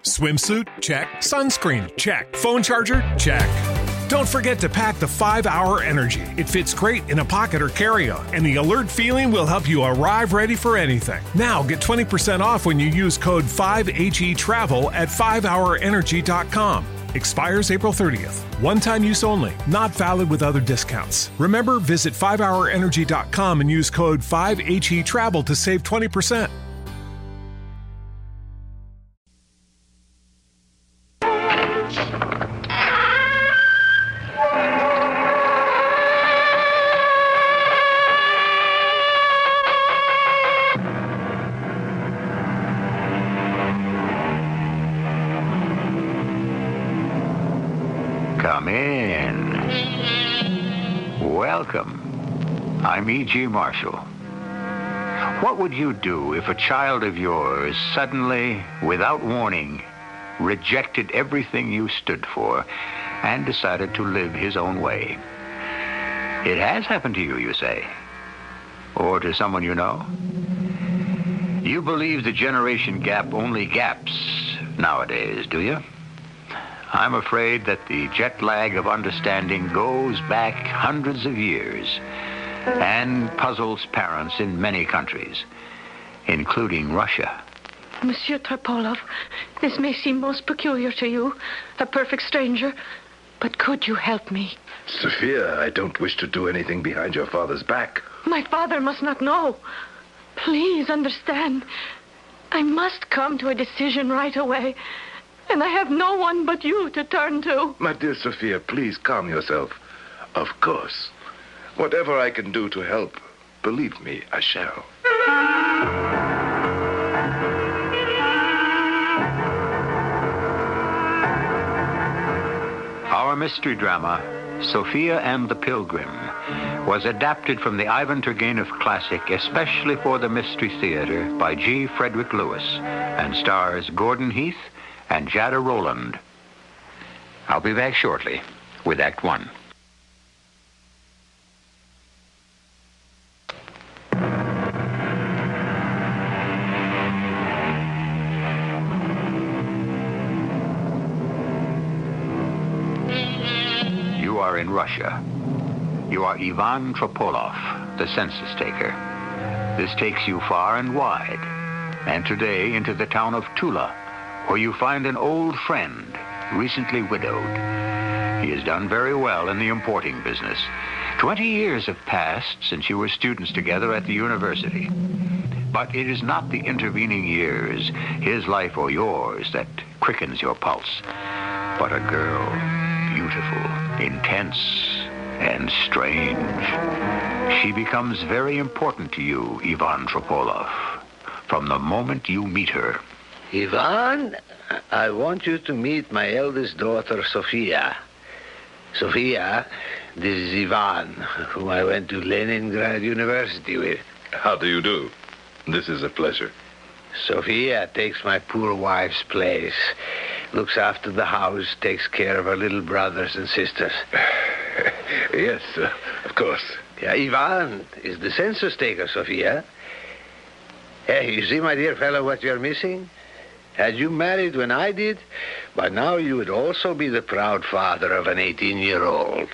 Swimsuit? Check. Sunscreen? Check. Phone charger? Check. Don't forget to pack the 5-Hour Energy. It fits great in a pocket or carry-on, and the alert feeling will help you arrive ready for anything. Now get 20% off when you use code 5HETRAVEL at 5hourenergy.com. Expires April 30th. One-time use only. Not valid with other discounts. Remember, visit 5hourenergy.com and use code 5HETRAVEL to save 20%. Come in. Welcome. I'm E.G. Marshall. What would you do if a child of yours suddenly, without warning, rejected everything you stood for and decided to live his own way? It has happened to you, you say? Or to someone you know? You believe the generation gap only gaps nowadays, do you? I'm afraid that the jet lag of understanding goes back hundreds of years and puzzles parents in many countries, including Russia. Monsieur Topolov, this may seem most peculiar to you, a perfect stranger, but could you help me? Sophia, I don't wish to do anything behind your father's back. My father must not know. Please understand. I must come to a decision right away. And I have no one but you to turn to. My dear Sophia, please calm yourself. Of course. Whatever I can do to help, believe me, I shall. Our mystery drama, Sophia and the Pilgrim, was adapted from the Ivan Turgenev classic especially for the Mystery Theater by G. Frederick Lewis and stars Gordon Heath and Jada Rowland. I'll be back shortly with Act One. You are in Russia. You are Ivan Tropolov, the census taker. This takes you far and wide, and today into the town of Tula, where you find an old friend, recently widowed. He has done very well in the importing business. 20 years have passed since you were students together at the university. But it is not the intervening years, his life or yours, that quickens your pulse, but a girl, beautiful, intense, and strange. She becomes very important to you, Ivan Tropolov, from the moment you meet her. Ivan, I want you to meet my eldest daughter, Sophia. Sophia, this is Ivan, whom I went to Leningrad University with. How do you do? This is a pleasure. Sophia takes my poor wife's place, looks after the house, takes care of her little brothers and sisters. Yes, of course. Yeah, Ivan is the census taker, Sophia. Hey, you see, my dear fellow, what you're missing? Had you married when I did, by now you would also be the proud father of an 18-year-old.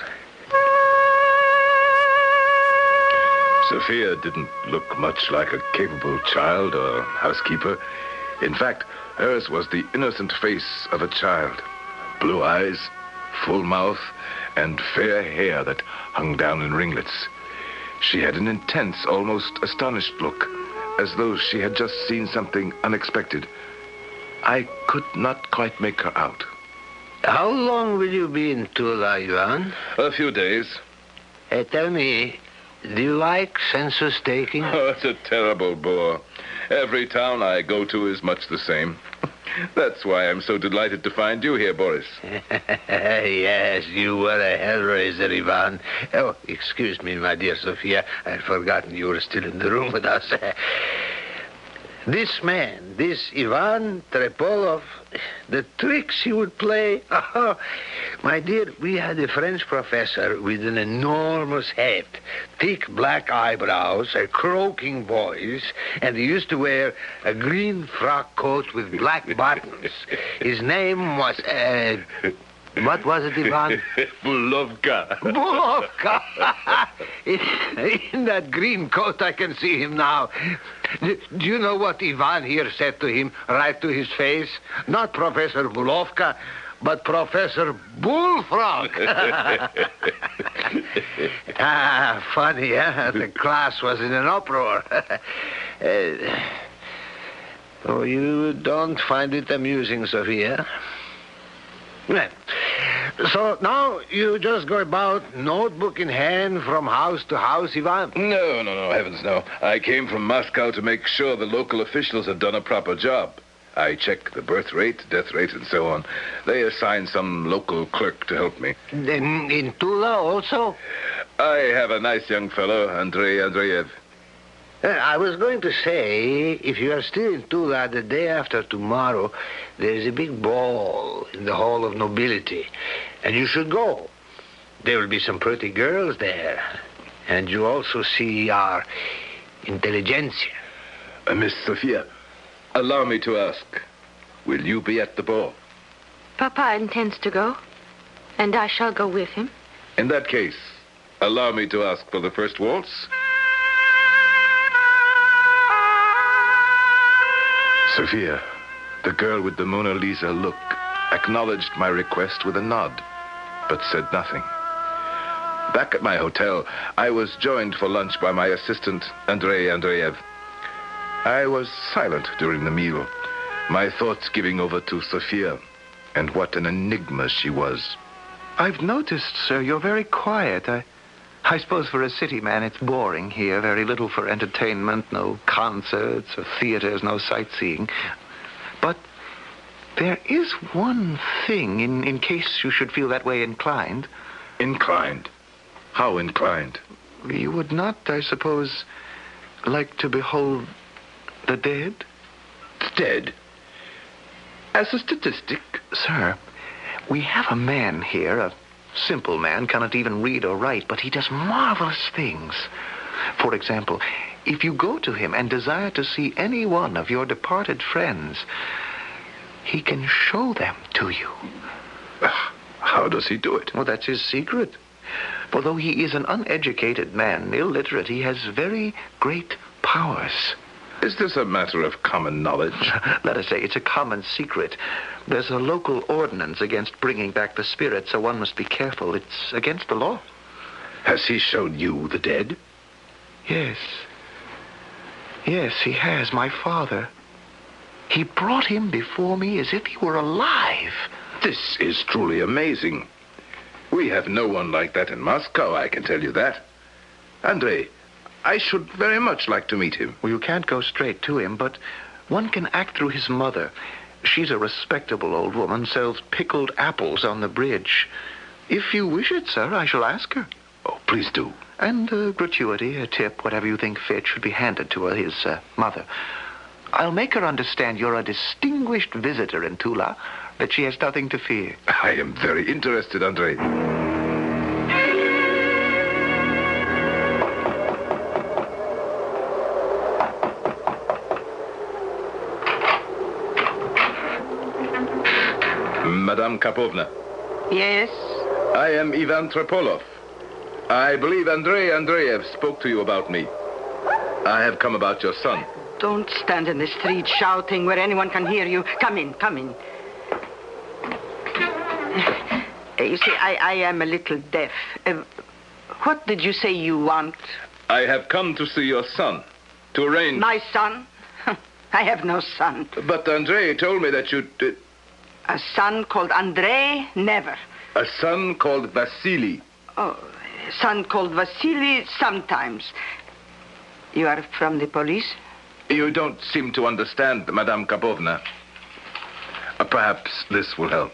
Sophia didn't look much like a capable child or housekeeper. In fact, hers was the innocent face of a child. Blue eyes, full mouth, and fair hair that hung down in ringlets. She had an intense, almost astonished look, as though she had just seen something unexpected. I could not quite make her out. How long will you be in Tula, Ivan? A few days. Hey, tell me, do you like census taking? Oh, it's a terrible bore. Every town I go to is much the same. That's why I'm so delighted to find you here, Boris. Yes, you were a hellraiser, Ivan. Oh, excuse me, my dear Sophia. I'd forgotten you were still in the room with us. This man, this Ivan Trepolov, the tricks he would play. My dear, we had a French professor with an enormous head, thick black eyebrows, a croaking voice, and he used to wear a green frock coat with black buttons. His name was, what was it, Ivan? Bulovka. Bulovka! In that green coat, I can see him now. Do you know what Ivan here said to him, right to his face? Not Professor Bulovka, but Professor Bullfrog. Funny, huh? The class was in an uproar. Oh, you don't find it amusing, Sophia? Well, so now you just go about, notebook in hand, from house to house, Ivan? No, heavens no. I came from Moscow to make sure the local officials have done a proper job. I check the birth rate, death rate, and so on. They assign some local clerk to help me. In Tula also? I have a nice young fellow, Andrei Andreev. I was going to say, if you are still in Tula the day after tomorrow, there's a big ball in the Hall of Nobility, and you should go. There will be some pretty girls there, and you also see our intelligentsia. Miss Sophia, allow me to ask, will you be at the ball? Papa intends to go, and I shall go with him. In that case, allow me to ask for the first waltz. Sophia, the girl with the Mona Lisa look, acknowledged my request with a nod, but said nothing. Back at my hotel, I was joined for lunch by my assistant, Andrei Andreev. I was silent during the meal, my thoughts giving over to Sophia, and what an enigma she was. I've noticed, sir, you're very quiet. I suppose for a city man it's boring here, very little for entertainment, no concerts or theaters, no sightseeing. But there is one thing, in case you should feel that way inclined. Inclined? How inclined? You would not, I suppose, like to behold the dead? The dead? As a statistic? Sir, we have a man here, a simple man, cannot even read or write, but he does marvelous things. For example, if you go to him and desire to see any one of your departed friends, he can show them to you. How does he do it? Well, that's his secret. For though he is an uneducated man, illiterate, he has very great powers. Is this a matter of common knowledge? Let us say it's a common secret. There's a local ordinance against bringing back the spirit, so one must be careful. It's against the law. Has he shown you the dead? Yes. Yes, he has, my father. He brought him before me as if he were alive. This is truly amazing. We have no one like that in Moscow, I can tell you that. Andrei, I should very much like to meet him. Well, you can't go straight to him, but one can act through his mother. She's a respectable old woman, sells pickled apples on the bridge. If you wish it, sir, I shall ask her. Oh, please do. And a gratuity, a tip, whatever you think fit, should be handed to her, his mother. I'll make her understand you're a distinguished visitor in Tula, that she has nothing to fear. I am very interested, Andrei. Madame Karpovna. Yes? I am Ivan Trepolov. I believe Andrei Andreev spoke to you about me. I have come about your son. Don't stand in the street shouting where anyone can hear you. Come in, come in. You see, I am a little deaf. What did you say you want? I have come to see your son, to arrange... My son? I have no son. But Andrei told me that you... A son called Andrei? Never. A son called Vasily. Oh, a son called Vasily sometimes. You are from the police? You don't seem to understand, Madame Karpovna. Perhaps this will help.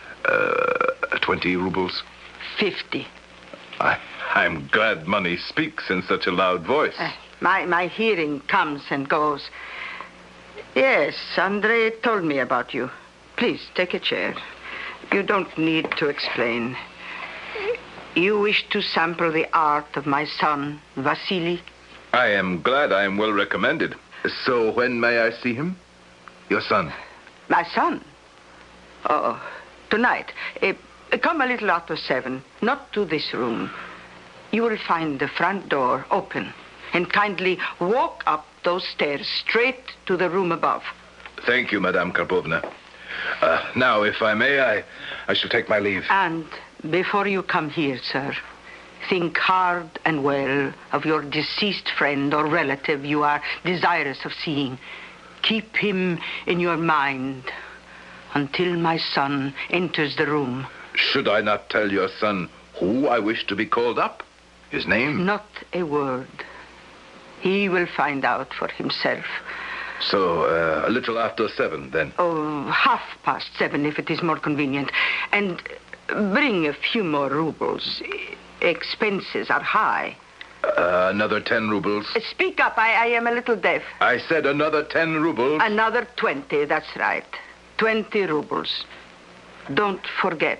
20 rubles. 50. I'm glad money speaks in such a loud voice. My hearing comes and goes. Yes, Andrei told me about you. Please, take a chair. You don't need to explain. You wish to sample the art of my son, Vasily? I am glad I am well recommended. So when may I see him? Your son. My son? Oh, tonight. Come a little after 7. Not to this room. You will find the front door open. And kindly walk up those stairs straight to the room above. Thank you, Madame Karpovna. Now, if I may, I shall take my leave. And before you come here, sir, think hard and well of your deceased friend or relative you are desirous of seeing. Keep him in your mind until my son enters the room. Should I not tell your son who I wish to be called up? His name? Not a word. He will find out for himself. So, a little after 7, then? Oh, 7:30, if it is more convenient. And bring a few more rubles. Expenses are high. Another 10 rubles. Speak up. I am a little deaf. I said another 10 rubles. Another 20, that's right. 20 rubles. Don't forget.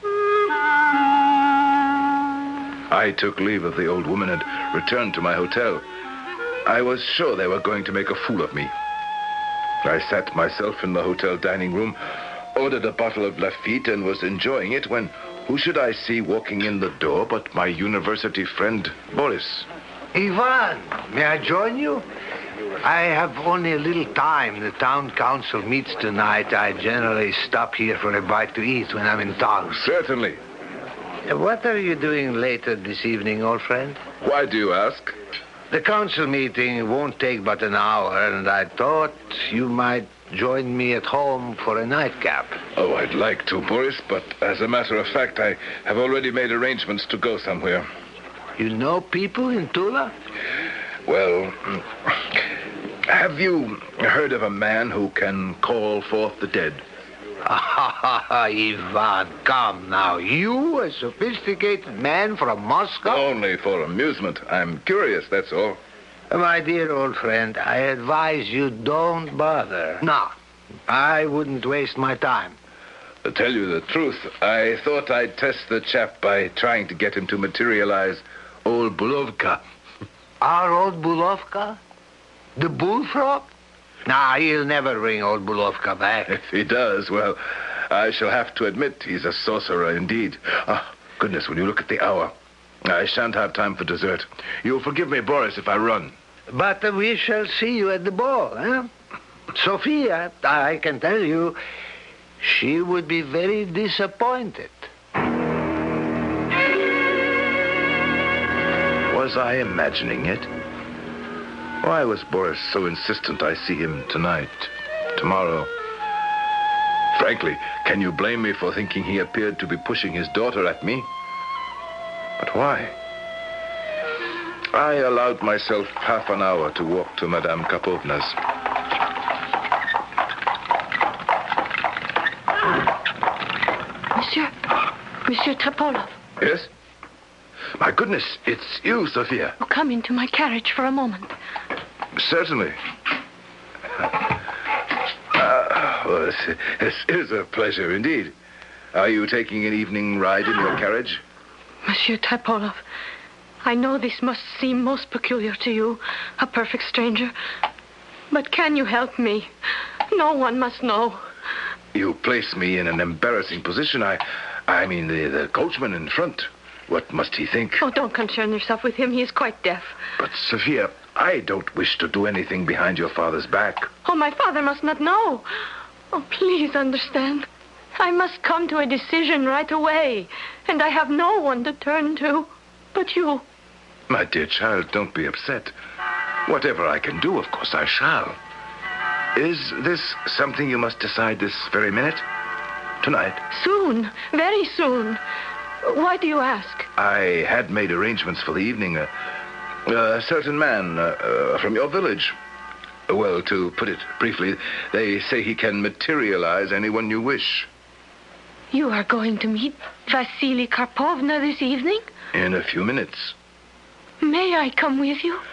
I took leave of the old woman and returned to my hotel. I was sure they were going to make a fool of me. I sat myself in the hotel dining room, ordered a bottle of Lafitte, and was enjoying it when who should I see walking in the door but my university friend, Boris. Ivan, may I join you? I have only a little time. The town council meets tonight. I generally stop here for a bite to eat when I'm in town. Certainly. What are you doing later this evening, old friend? Why do you ask? The council meeting won't take but an hour, and I thought you might join me at home for a nightcap. Oh, I'd like to, Boris, but as a matter of fact, I have already made arrangements to go somewhere. You know people in Tula? Well, have you heard of a man who can call forth the dead? Ivan, come now. You, a sophisticated man from Moscow? Only for amusement. I'm curious, that's all. My dear old friend, I advise you don't bother. No, I wouldn't waste my time. To tell you the truth, I thought I'd test the chap by trying to get him to materialize old Bulovka. Our old Bulovka? The bullfrog? Nah, he'll never bring old Bulovka back. If he does, well, I shall have to admit he's a sorcerer indeed. Ah, goodness, when you look at the hour, I shan't have time for dessert. You'll forgive me, Boris, if I run. But we shall see you at the ball, eh? Sophia, I can tell you, she would be very disappointed. Was I imagining it? Why was Boris so insistent I see him tonight, tomorrow? Frankly, can you blame me for thinking he appeared to be pushing his daughter at me? But why? I allowed myself half an hour to walk to Madame Karpovna's. Monsieur Trepolov. Yes? My goodness, it's you, Sophia. Oh, come into my carriage for a moment. Certainly. Well, this is a pleasure indeed. Are you taking an evening ride in your carriage? Monsieur Trepolov, I know this must seem most peculiar to you, a perfect stranger. But can you help me? No one must know. You place me in an embarrassing position. I mean, the coachman in front. What must he think? Oh, don't concern yourself with him. He is quite deaf. But, Sophia, I don't wish to do anything behind your father's back. Oh, my father must not know. Oh, please understand. I must come to a decision right away. And I have no one to turn to but you. My dear child, don't be upset. Whatever I can do, of course I shall. Is this something you must decide this very minute? Tonight? Soon. Very soon. Why do you ask? I had made arrangements for the evening. A certain man from your village. Well, to put it briefly, they say he can materialize anyone you wish. You are going to meet Vasily Karpovna this evening? In a few minutes. May I come with you?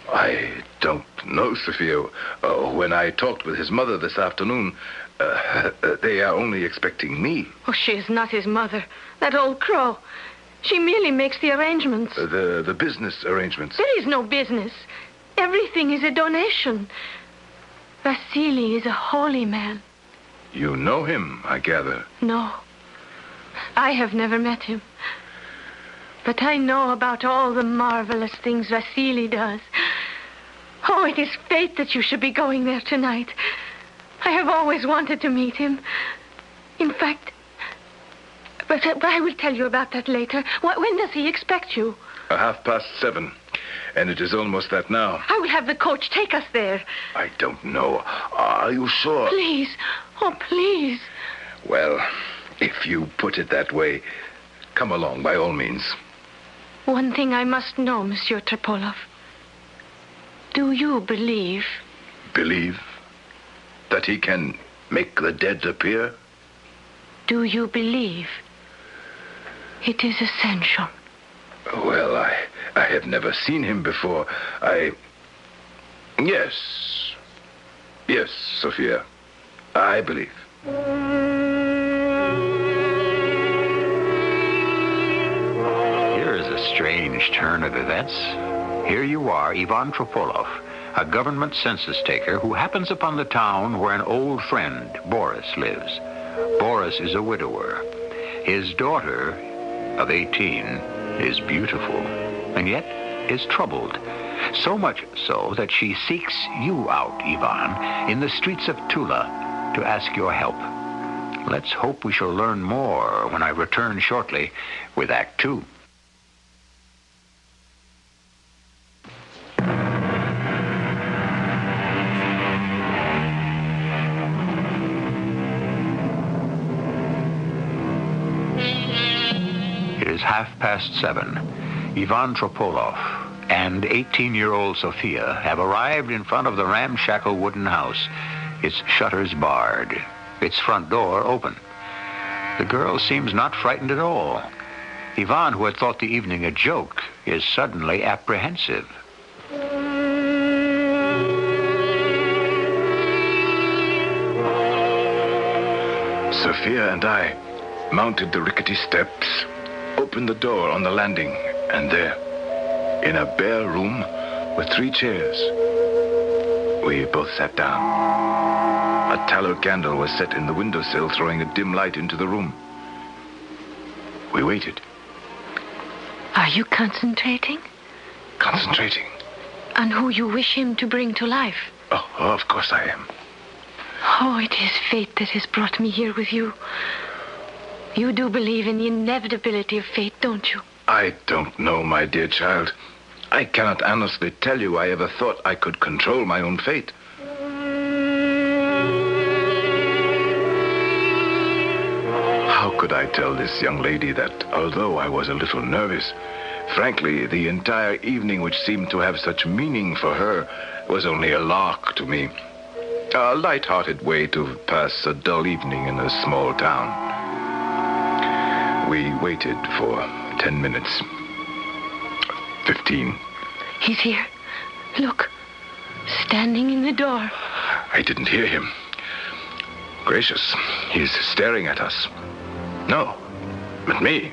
I don't know, Sophia. When I talked with his mother this afternoon, they are only expecting me. Oh, she is not his mother. That old crow. She merely makes the arrangements. The business arrangements. There is no business. Everything is a donation. Vasily is a holy man. You know him, I gather. No. I have never met him. But I know about all the marvelous things Vasily does. Oh, it is fate that you should be going there tonight. I have always wanted to meet him. In fact... But I will tell you about that later. When does he expect you? 7:30. And it is almost that now. I will have the coach take us there. I don't know. Are you sure? Please. Oh, please. Well, if you put it that way, come along by all means. One thing I must know, Monsieur Tripolov. Do you believe? Believe? That he can make the dead appear? Do you believe? It is essential. Well, I have never seen him before. Yes, Sophia. I believe. Here is a strange turn of events. Here you are, Ivan Tropolov, a government census taker who happens upon the town where an old friend, Boris, lives. Boris is a widower. His daughter, of 18, is beautiful, and yet is troubled. So much so that she seeks you out, Ivan, in the streets of Tula to ask your help. Let's hope we shall learn more when I return shortly with Act 2. It is 7:30. Ivan Tropolov and 18-year-old Sophia have arrived in front of the ramshackle wooden house, its shutters barred, its front door open. The girl seems not frightened at all. Ivan, who had thought the evening a joke, is suddenly apprehensive. Sophia and I mounted the rickety steps, opened the door on the landing, and there, in a bare room with 3 chairs, we both sat down. A tallow candle was set in the windowsill, throwing a dim light into the room. We waited. Are you concentrating? Concentrating? On who you wish him to bring to life? Oh, of course I am. Oh, it is fate that has brought me here with you. You do believe in the inevitability of fate, don't you? I don't know, my dear child. I cannot honestly tell you I ever thought I could control my own fate. How could I tell this young lady that, although I was a little nervous, frankly, the entire evening, which seemed to have such meaning for her, was only a lark to me. A light-hearted way to pass a dull evening in a small town. We waited for 10 minutes. 15. He's here. Look. Standing in the door. I didn't hear him. Gracious, he's staring at us. No, at me.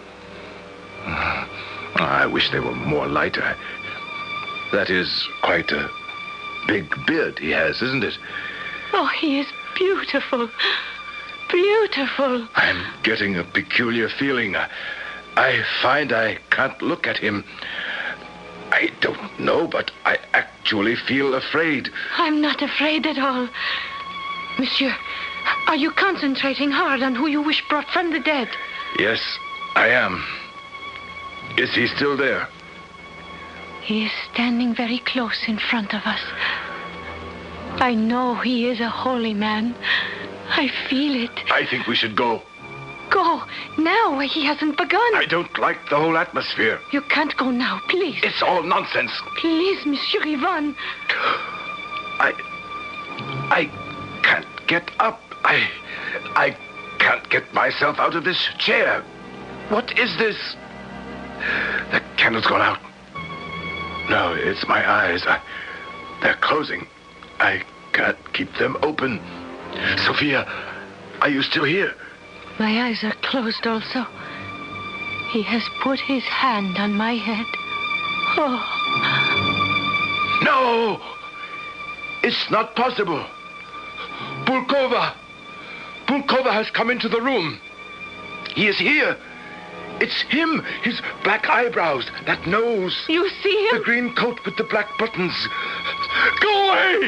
I wish they were more lighter. That is quite a big beard he has, isn't it? Oh, he is beautiful. Beautiful. I'm getting a peculiar feeling. I find I can't look at him. I don't know, but I actually feel afraid. I'm not afraid at all. Monsieur, are you concentrating hard on who you wish brought from the dead? Yes, I am. Is he still there? He is standing very close in front of us. I know he is a holy man. I feel it. I think we should go. Go now, he hasn't begun. I don't like the whole atmosphere. You can't go now, please. It's all nonsense. Please, Monsieur Ivan. I can't get up. I can't get myself out of this chair. What is this? The candle's gone out. No, it's my eyes. They're closing. I can't keep them open. Sophia, are you still here? My eyes are closed also. He has put his hand on my head. Oh. No! It's not possible. Bulkova! Bulkova has come into the room. He is here. It's him. His black eyebrows, that nose. You see him? The green coat with the black buttons. Go away!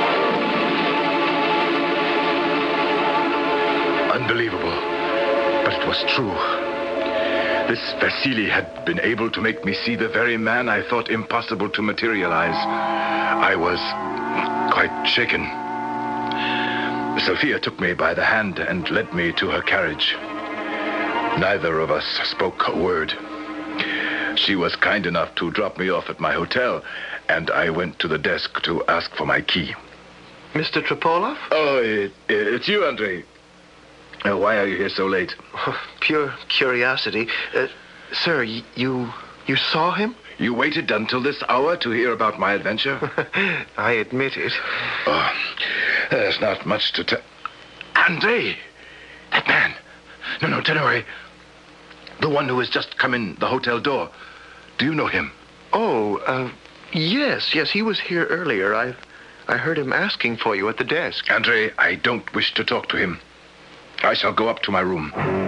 Unbelievable. But it was true. This Vasily had been able to make me see the very man I thought impossible to materialize. I was quite shaken. Sophia took me by the hand and led me to her carriage. Neither of us spoke a word. She was kind enough to drop me off at my hotel, and I went to the desk to ask for my key. Mr. Tropolov? Oh, it's you, Andrei. Why are you here so late? Pure curiosity. Sir, you saw him? You waited until this hour to hear about my adventure? I admit it. Oh, there's not much to tell. Andrei! That man! No, Tenore. The one who has just come in the hotel door. Do you know him? Oh, yes, he was here earlier. I heard him asking for you at the desk. Andrei, I don't wish to talk to him. I shall go up to my room.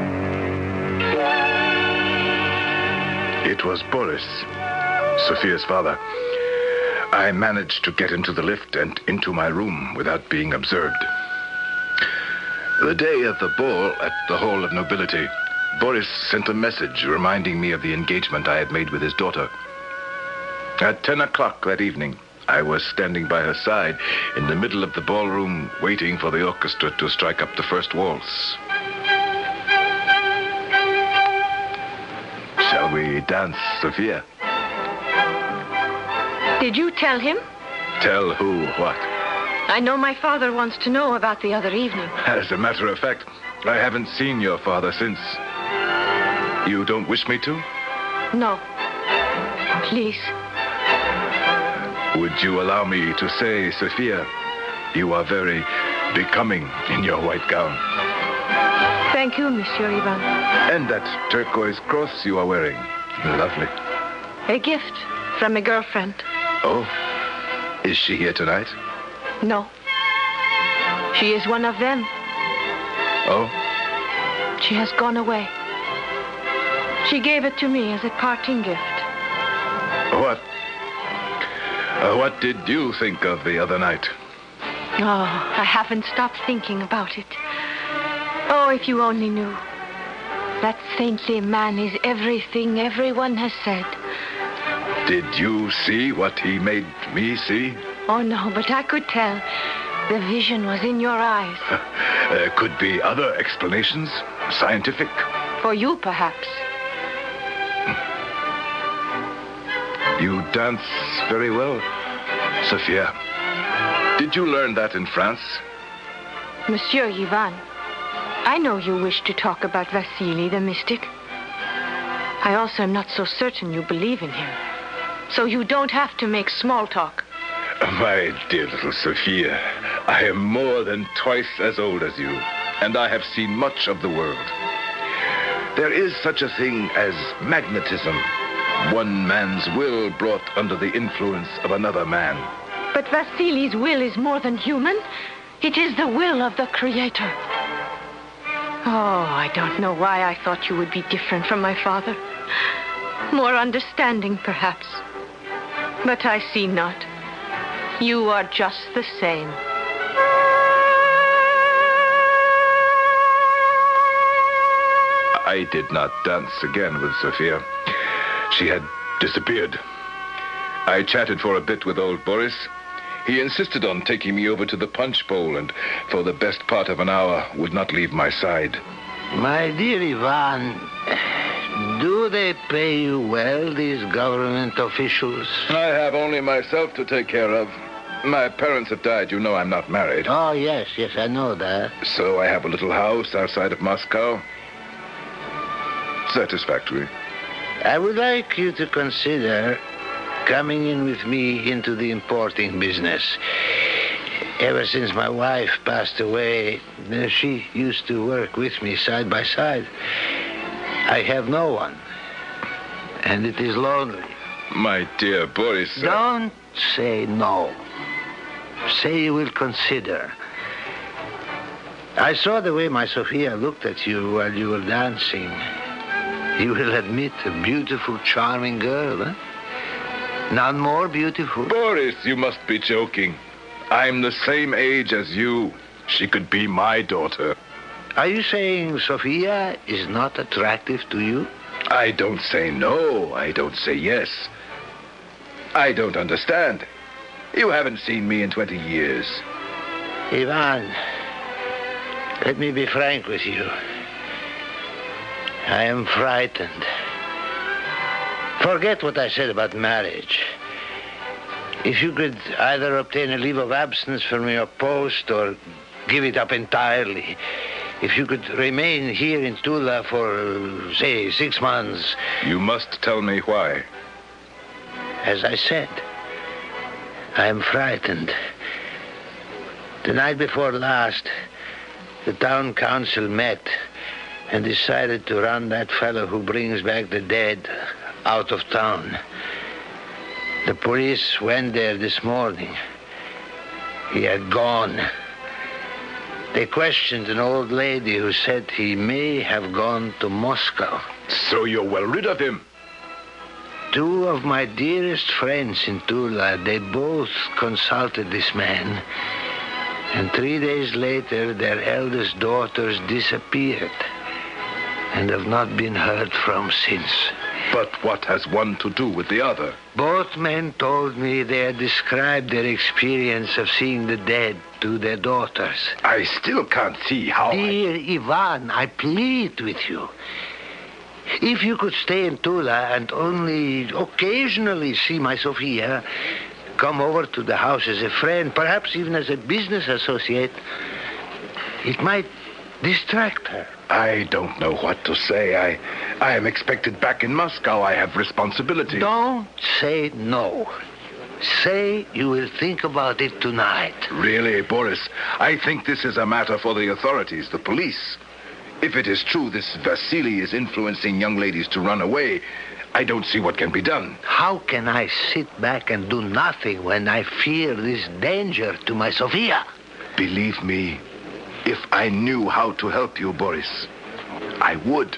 It was Boris, Sophia's father. I managed to get into the lift and into my room without being observed. The day of the ball at the Hall of Nobility, Boris sent a message reminding me of the engagement I had made with his daughter. At 10 o'clock that evening, I was standing by her side in the middle of the ballroom, waiting for the orchestra to strike up the first waltz. Shall we dance, Sophia? Did you tell him? Tell who what? I know my father wants to know about the other evening. As a matter of fact, I haven't seen your father since. You don't wish me to? No. Please. Would you allow me to say, Sophia, you are very becoming in your white gown. Thank you, Monsieur Ivan. And that turquoise cross you are wearing. Lovely. A gift from a girlfriend. Oh, is she here tonight? No. She is one of them. Oh? She has gone away. She gave it to me as a parting gift. What? What did you think of the other night? Oh, I haven't stopped thinking about it. Oh, if you only knew. That saintly man is everything everyone has said. Did you see what he made me see? Oh, no, but I could tell. The vision was in your eyes. There could be other explanations, scientific. For you, perhaps. You dance very well, Sophia. Did you learn that in France? Monsieur Ivan, I know you wish to talk about Vasily the mystic. I also am not so certain you believe in him. So you don't have to make small talk. My dear little Sophia, I am more than twice as old as you, and I have seen much of the world. There is such a thing as magnetism. One man's will brought under the influence of another man. But Vasily's will is more than human. It is the will of the Creator. Oh, I don't know why I thought you would be different from my father. More understanding, perhaps. But I see not. You are just the same. I did not dance again with Sophia. She had disappeared. I chatted for a bit with old Boris. He insisted on taking me over to the punch bowl and for the best part of an hour would not leave my side. My dear Ivan, do they pay you well, these government officials? I have only myself to take care of. My parents have died. You know I'm not married. Oh, yes, I know that. So I have a little house outside of Moscow. Satisfactory. I would like you to consider coming in with me into the importing business. Ever since my wife passed away, she used to work with me side by side. I have no one, and it is lonely. My dear Boris... Don't say no. Say you will consider. I saw the way my Sophia looked at you while you were dancing. You will admit a beautiful, charming girl, huh? None more beautiful. Boris, you must be joking. I'm the same age as you. She could be my daughter. Are you saying Sophia is not attractive to you? I don't say no. I don't say yes. I don't understand. You haven't seen me in 20 years. Ivan, let me be frank with you. I am frightened. Forget what I said about marriage. If you could either obtain a leave of absence from your post or give it up entirely, if you could remain here in Tula for, say, 6 months... You must tell me why. As I said, I am frightened. The night before last, the town council met and decided to run that fellow who brings back the dead out of town. The police went there this morning. He had gone. They questioned an old lady who said he may have gone to Moscow. So you're well rid of him? 2 of my dearest friends in Tula, they both consulted this man. And 3 days later, their eldest daughters disappeared and have not been heard from since. But what has one to do with the other? Both men told me they had described their experience of seeing the dead to their daughters. I still can't see how... Dear Ivan, I plead with you. If you could stay in Tula and only occasionally see my Sophia, come over to the house as a friend, perhaps even as a business associate, it might distract her. I don't know what to say. I am expected back in Moscow. I have responsibilities. Don't say no. Say you will think about it tonight. Really, Boris, I think this is a matter for the authorities, the police. If it is true this Vasily is influencing young ladies to run away, I don't see what can be done. How can I sit back and do nothing when I fear this danger to my Sophia? Believe me, if I knew how to help you, Boris, I would.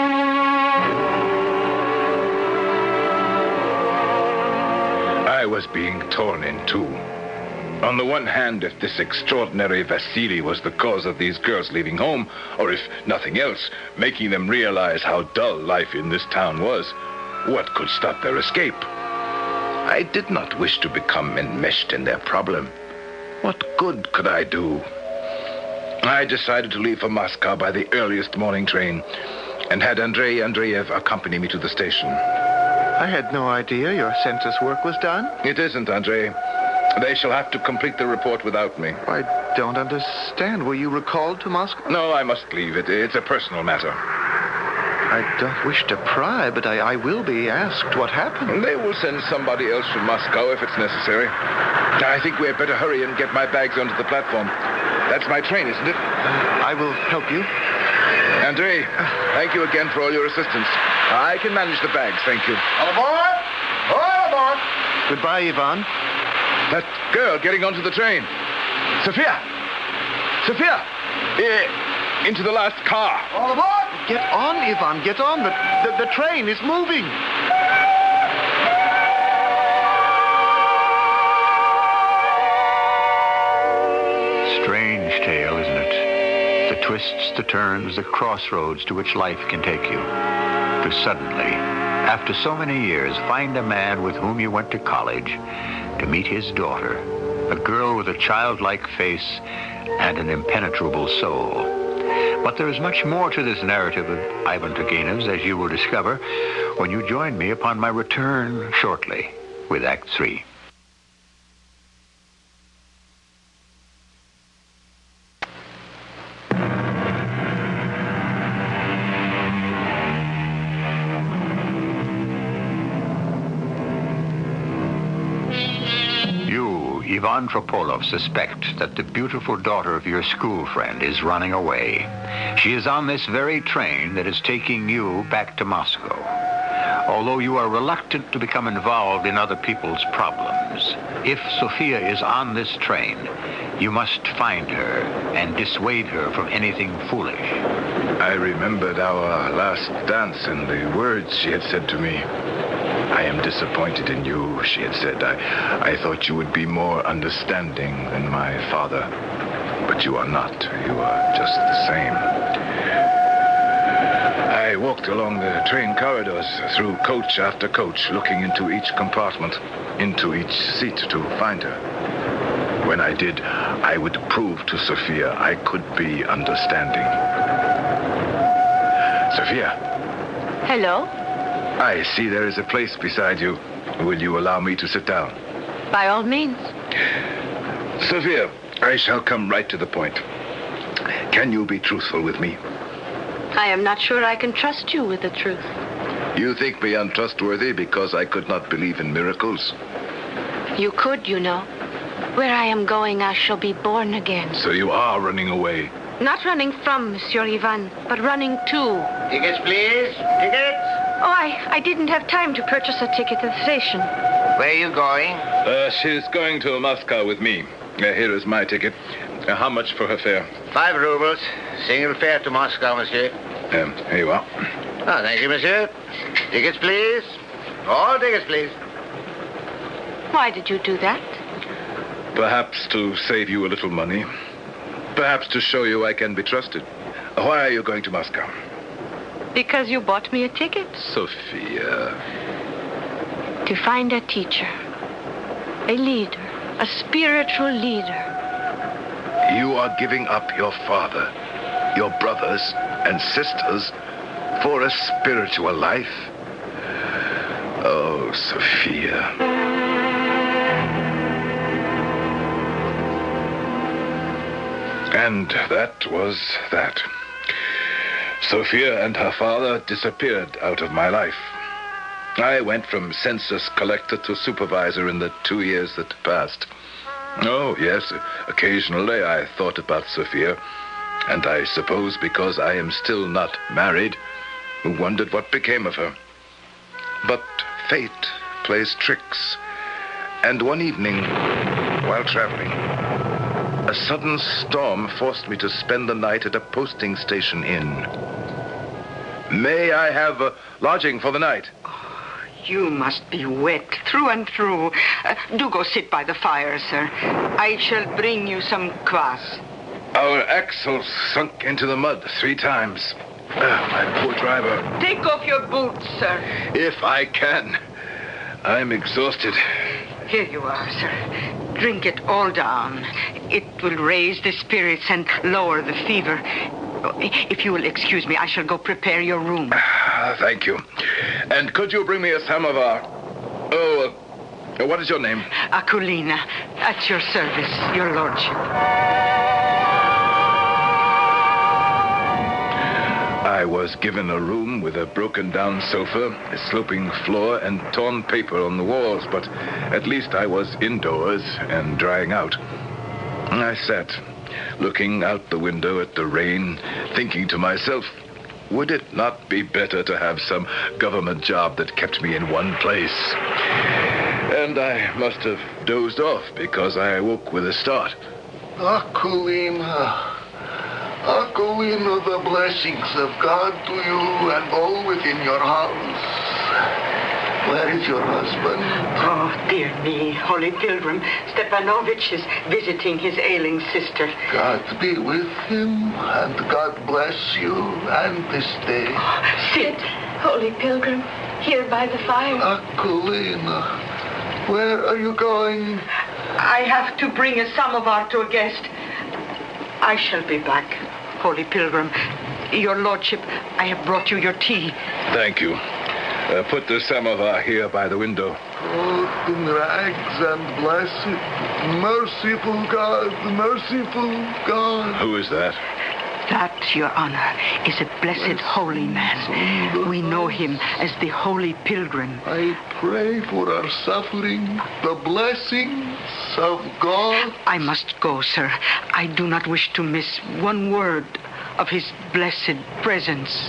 I was being torn in two. On the one hand, if this extraordinary Vasily was the cause of these girls leaving home, or if nothing else, making them realize how dull life in this town was, what could stop their escape? I did not wish to become enmeshed in their problem. What good could I do? I decided to leave for Moscow by the earliest morning train and had Andrei Andreev accompany me to the station. I had no idea your census work was done. It isn't, Andrei. They shall have to complete the report without me. I don't understand. Were you recalled to Moscow? No, I must leave. It's a personal matter. I don't wish to pry, but I will be asked what happened. They will send somebody else from Moscow if it's necessary. I think we had better hurry and get my bags onto the platform. That's my train, isn't it? I will help you. Andrei, thank you again for all your assistance. I can manage the bags, thank you. All aboard! All aboard! Goodbye, Ivan. That girl getting onto the train. Sophia! Sophia! Into the last car. All aboard! Get on, Ivan, get on. The train is moving. Strange tale, isn't it? The twists, the turns, the crossroads to which life can take you. To suddenly, after so many years, find a man with whom you went to college, to meet his daughter, a girl with a childlike face and an impenetrable soul. But there is much more to this narrative of Ivan Turgenev's, as you will discover when you join me upon my return shortly with Act 3. Ivan Tropolov suspect that the beautiful daughter of your school friend is running away. She is on this very train that is taking you back to Moscow. Although you are reluctant to become involved in other people's problems, if Sophia is on this train, you must find her and dissuade her from anything foolish. I remembered our last dance and the words she had said to me. I am disappointed in you, she had said. I thought you would be more understanding than my father. But you are not. You are just the same. I walked along the train corridors, through coach after coach, looking into each compartment, into each seat to find her. When I did, I would prove to Sophia I could be understanding. Sophia. Hello? I see there is a place beside you. Will you allow me to sit down? By all means. Sophia, I shall come right to the point. Can you be truthful with me? I am not sure I can trust you with the truth. You think me untrustworthy because I could not believe in miracles? You could, you know. Where I am going, I shall be born again. So you are running away? Not running from Monsieur Ivan, but running to. Tickets, please. Tickets. Oh, I didn't have time to purchase a ticket at the station. Where are you going? She's going to Moscow with me. Here is my ticket. How much for her fare? 5 rubles. Single fare to Moscow, monsieur. Here you are. Oh, thank you, monsieur. Tickets, please. All tickets, please. Why did you do that? Perhaps to save you a little money. Perhaps to show you I can be trusted. Why are you going to Moscow? Because you bought me a ticket. Sophia. To find a teacher. A leader. A spiritual leader. You are giving up your father, your brothers and sisters for a spiritual life? Oh, Sophia. And that was that. Sophia and her father disappeared out of my life. I went from census collector to supervisor in the 2 years that passed. Oh, yes, occasionally I thought about Sophia, and I suppose because I am still not married, wondered what became of her. But fate plays tricks, and one evening, while traveling, a sudden storm forced me to spend the night at a posting station inn. May I have a lodging for the night? You must be wet through and through. Do go sit by the fire, sir. I shall bring you some kvass. Our axles sunk into the mud 3 times. My poor driver. Take off your boots, sir. If I can. I'm exhausted. Here you are, sir. Drink it all down. It will raise the spirits and lower the fever. If you will excuse me, I shall go prepare your room. Thank you. And could you bring me a samovar? Oh, what is your name? Akulina, at your service, your lordship. I was given a room with a broken-down sofa, a sloping floor, and torn paper on the walls, but at least I was indoors and drying out. I sat, looking out the window at the rain, thinking to myself, would it not be better to have some government job that kept me in one place? And I must have dozed off because I awoke with a start. Akulina, Akulina, the blessings of God to you and all within your house. Where is your husband? Oh, dear me, Holy Pilgrim. Stepanovich is visiting his ailing sister. God be with him, and God bless you and this day. Sit, Holy Pilgrim, here by the fire. Akulina, where are you going? I have to bring a samovar to a guest. I shall be back, Holy Pilgrim. Your lordship, I have brought you your tea. Thank you. Put the samovar here by the window. Clothed in rags and blessed, merciful God, merciful God. Who is that? That, Your Honor, is a blessed holy man. We know him as the Holy Pilgrim. I pray for our suffering, the blessings of God. I must go, sir. I do not wish to miss one word of his blessed presence.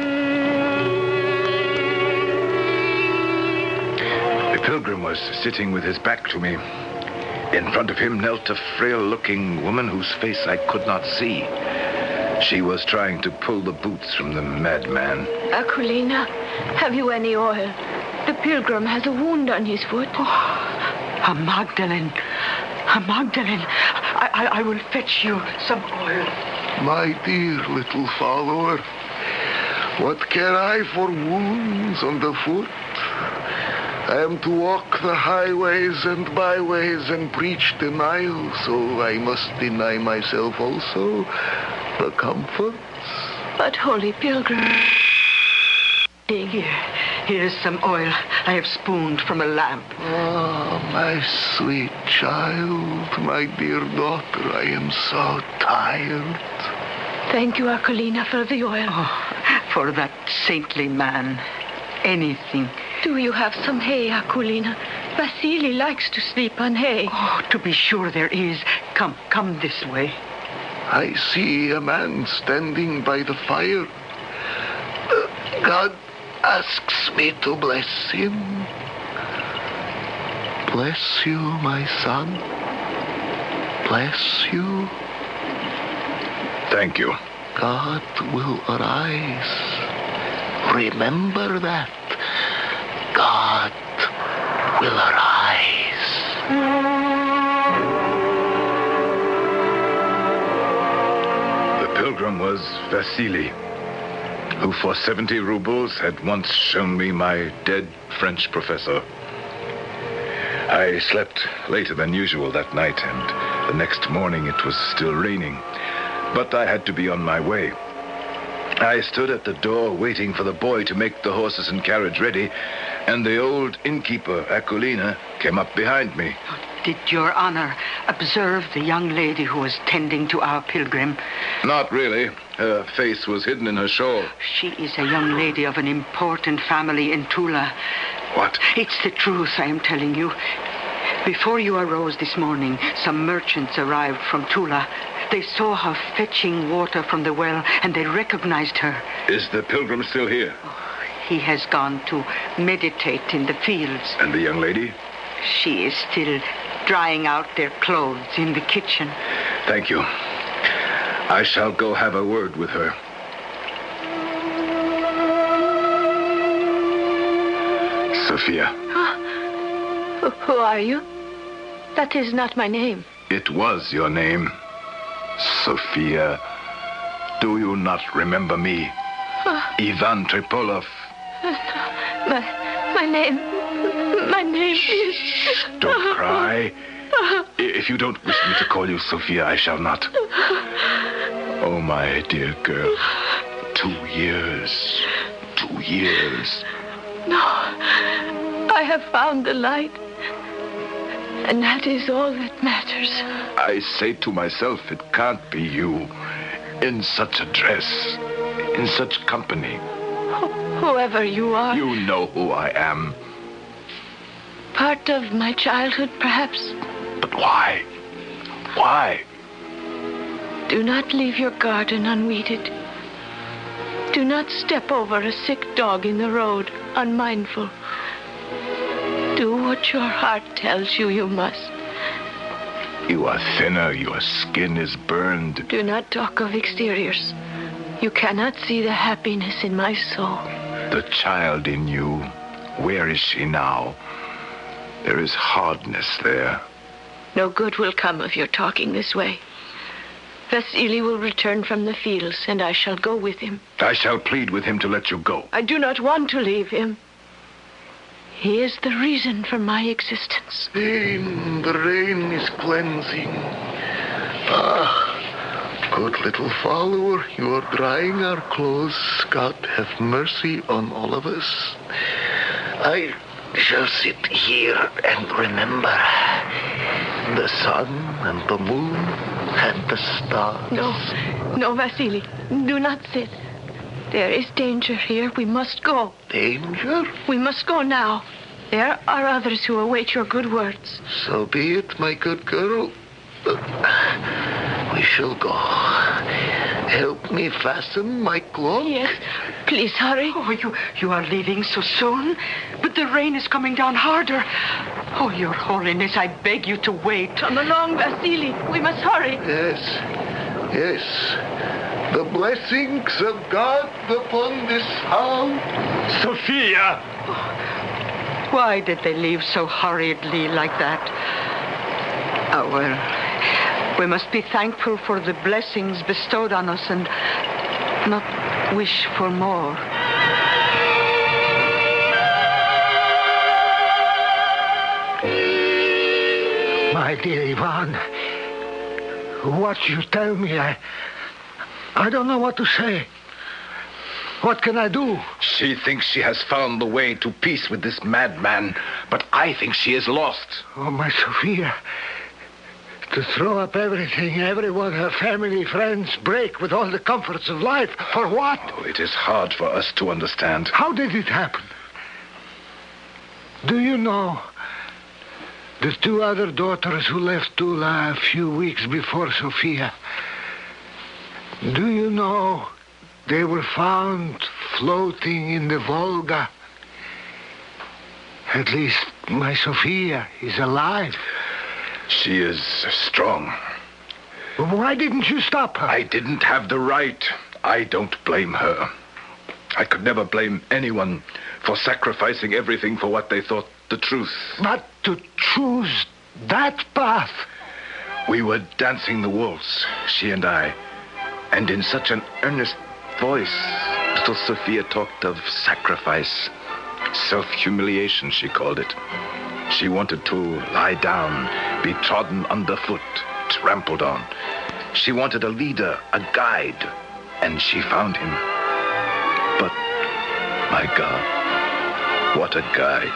The pilgrim was sitting with his back to me. In front of him knelt a frail-looking woman whose face I could not see. She was trying to pull the boots from the madman. Aquilina, have you any oil? The pilgrim has a wound on his foot. A Magdalene. A Magdalene. I will fetch you some oil. My dear little follower, what care I for wounds on the foot? I am to walk the highways and byways and preach denial, so I must deny myself also the comforts. But, Holy Pilgrim... Here's some oil I have spooned from a lamp. Ah, my sweet child, my dear daughter, I am so tired. Thank you, Aquilina, for the oil. Oh, for that saintly man, anything. Do you have some hay, Aquilina? Vasily likes to sleep on hay. Oh, to be sure there is. Come this way. I see a man standing by the fire. God asks me to bless him. Bless you, my son. Bless you. Thank you. God will arise. Remember that. God will arise. The pilgrim was Vasily, who for 70 rubles had once shown me my dead French professor. I slept later than usual that night, and the next morning it was still raining. But I had to be on my way. I stood at the door waiting for the boy to make the horses and carriage ready, and the old innkeeper, Aquilina, came up behind me. Did Your Honor observe the young lady who was tending to our pilgrim? Not really. Her face was hidden in her shawl. She is a young lady of an important family in Tula. What? It's the truth, I am telling you. Before you arose this morning, some merchants arrived from Tula. They saw her fetching water from the well, and they recognized her. Is the pilgrim still here? Oh, he has gone to meditate in the fields. And the young lady? She is still drying out their clothes in the kitchen. Thank you. I shall go have a word with her. Sophia. Who are you? That is not my name. It was your name. Sophia. Do you not remember me? Ivan Tripolov. My name is... Shh, don't cry. If you don't wish me to call you Sophia, I shall not. Oh, my dear girl. 2 years. 2 years. No. I have found the light. And that is all that matters. I say to myself, it can't be you. In such a dress. In such company. Whoever you are. You know who I am. Part of my childhood, perhaps. But why? Why? Do not leave your garden unweeded. Do not step over a sick dog in the road, unmindful. Do what your heart tells you you must. You are thinner. Your skin is burned. Do not talk of exteriors. You cannot see the happiness in my soul. The child in you, where is she now? There is hardness there. No good will come of your talking this way. Vasily will return from the fields, and I shall go with him. I shall plead with him to let you go. I do not want to leave him. He is the reason for my existence. The rain is cleansing. Ah, good little follower, you are drying our clothes. God have mercy on all of us. I shall sit here and remember. The sun and the moon and the stars. No, Vasily. Do not sit. There is danger here. We must go. Danger? We must go now. There are others who await your good words. So be it, my good girl. We shall go. Help me fasten my cloak. Yes. Please hurry. Oh, you are leaving so soon? But the rain is coming down harder. Oh, Your Holiness, I beg you to wait. Come along, Vasily. We must hurry. Yes. The blessings of God upon this house. Sophia! Why did they leave so hurriedly like that? Oh, well, we must be thankful for the blessings bestowed on us and not wish for more. My dear Ivan, what you tell me, I don't know what to say. What can I do? She thinks she has found the way to peace with this madman, but I think she is lost. Oh, my Sophia. To throw up everything, everyone, her family, friends, break with all the comforts of life. For what? Oh, it is hard for us to understand. How did it happen? Do you know the two other daughters who left Tula a few weeks before Sophia? Do you know they were found floating in the Volga? At least my Sophia is alive. She is strong. Why didn't you stop her? I didn't have the right. I don't blame her. I could never blame anyone for sacrificing everything for what they thought the truth. But to choose that path. We were dancing the waltz, she and I. And in such an earnest voice, little Sophia talked of sacrifice. Self-humiliation, she called it. She wanted to lie down, be trodden underfoot, trampled on. She wanted a leader, a guide, and she found him. But, my God, what a guide.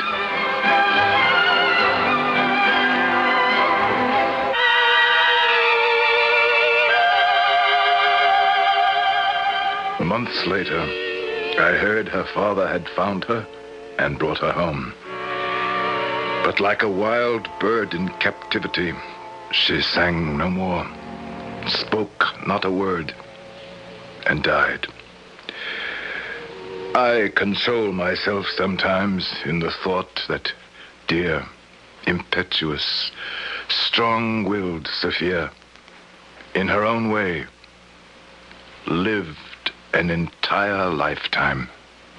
Months later, I heard her father had found her and brought her home. But like a wild bird in captivity, she sang no more, spoke not a word, and died. I console myself sometimes in the thought that dear, impetuous, strong-willed Sophia, in her own way, lived an entire lifetime.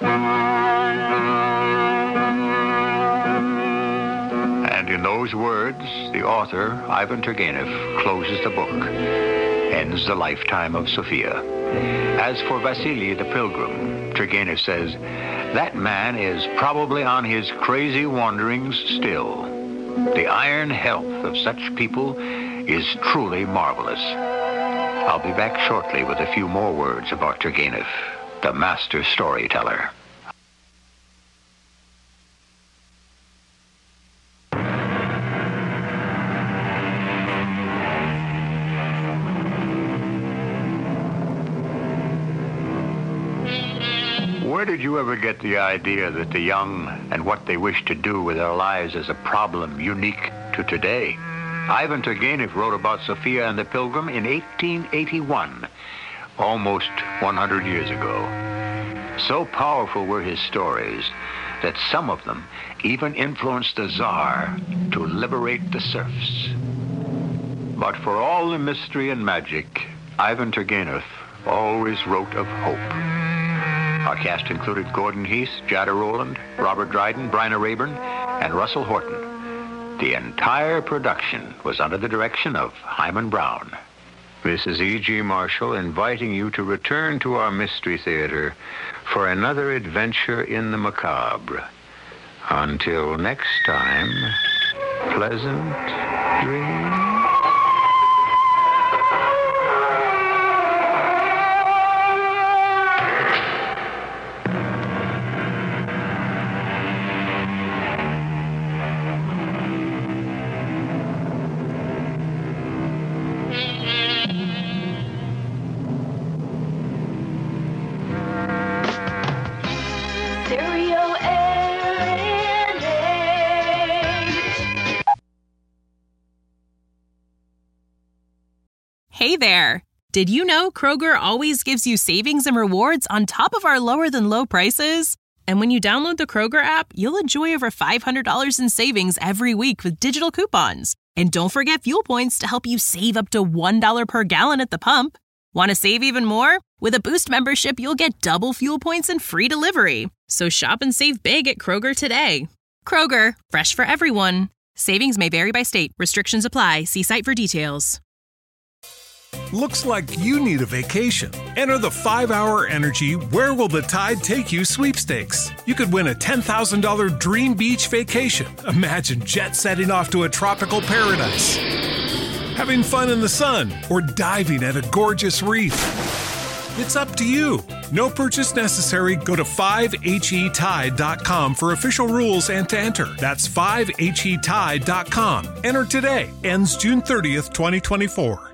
And in those words, the author, Ivan Turgenev, closes the book, ends the lifetime of Sophia. As for Vasily the Pilgrim, Turgenev says, that man is probably on his crazy wanderings still. The iron health of such people is truly marvelous. I'll be back shortly with a few more words about Turgenev, the master storyteller. Where did you ever get the idea that the young and what they wish to do with their lives is a problem unique to today? Ivan Turgenev wrote about Sophia and the Pilgrim in 1881, almost 100 years ago. So powerful were his stories that some of them even influenced the Tsar to liberate the serfs. But for all the mystery and magic, Ivan Turgenev always wrote of hope. Our cast included Gordon Heath, Jada Rowland, Robert Dryden, Bryna Rayburn, and Russell Horton. The entire production was under the direction of Hyman Brown. This is E.G. Marshall inviting you to return to our Mystery Theater for another adventure in the macabre. Until next time, pleasant dreams. there! Did you know Kroger always gives you savings and rewards on top of our lower-than-low prices? And when you download the Kroger app, you'll enjoy over $500 in savings every week with digital coupons. And don't forget fuel points to help you save up to $1 per gallon at the pump. Want to save even more? With a Boost membership, you'll get double fuel points and free delivery. So shop and save big at Kroger today. Kroger, fresh for everyone. Savings may vary by state. Restrictions apply. See site for details. Looks like you need a vacation. Enter the 5-Hour Energy Where Will the Tide Take You sweepstakes. You could win a $10,000 dream beach vacation. Imagine jet setting off to a tropical paradise, having fun in the sun, or diving at a gorgeous reef. It's up to you. No purchase necessary. Go to 5HETide.com for official rules and to enter. That's 5HETide.com. Enter today. Ends June 30th, 2024.